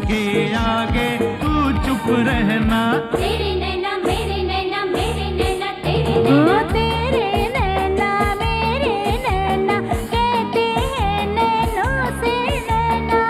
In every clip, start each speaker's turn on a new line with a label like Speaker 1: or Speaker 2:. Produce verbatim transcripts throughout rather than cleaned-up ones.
Speaker 1: इसके आगे तू चुप रहना।
Speaker 2: तेरे नैना मेरे नैना मेरे नैना तेरे नैना तेरे नैना मेरे नैना कहते हैं नैनों से नैना।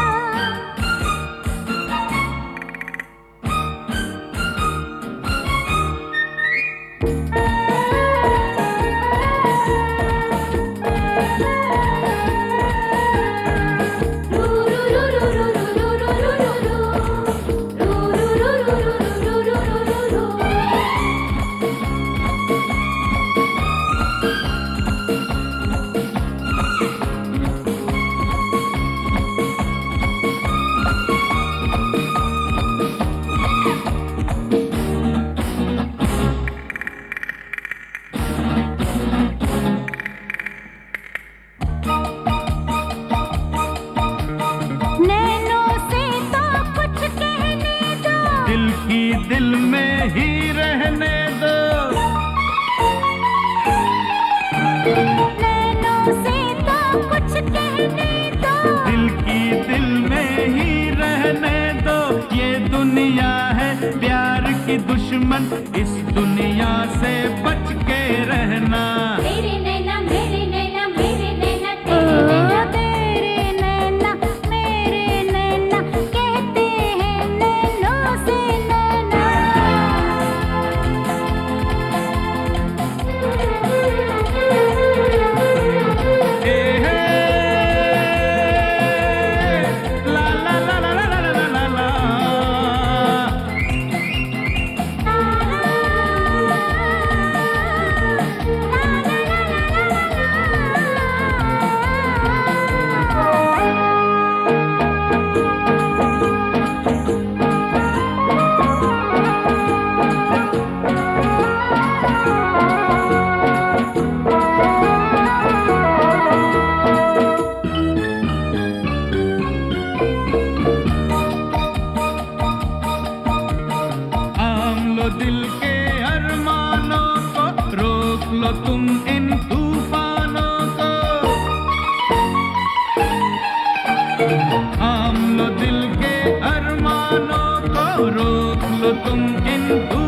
Speaker 1: दिल की दिल में ही रहने दो।
Speaker 2: नैनों से तो कुछ कहने दो।
Speaker 1: दिल की दिल में ही रहने दो। ये दुनिया है प्यार की दुश्मन, इस दुनिया से बच के रहना।
Speaker 2: तेरे नैना मेरे नैना मेरे नैना तेरे नैना तेरे नैना मेरे नैना कहते हैं नैनों से नैना।
Speaker 1: ए हे, ला ला ला ला ला ला ला ला ला। दिल के अरमानों को रोक लो तुम इन तूफानों को। थाम लो दिल के अरमानों को रोक लो तुम इन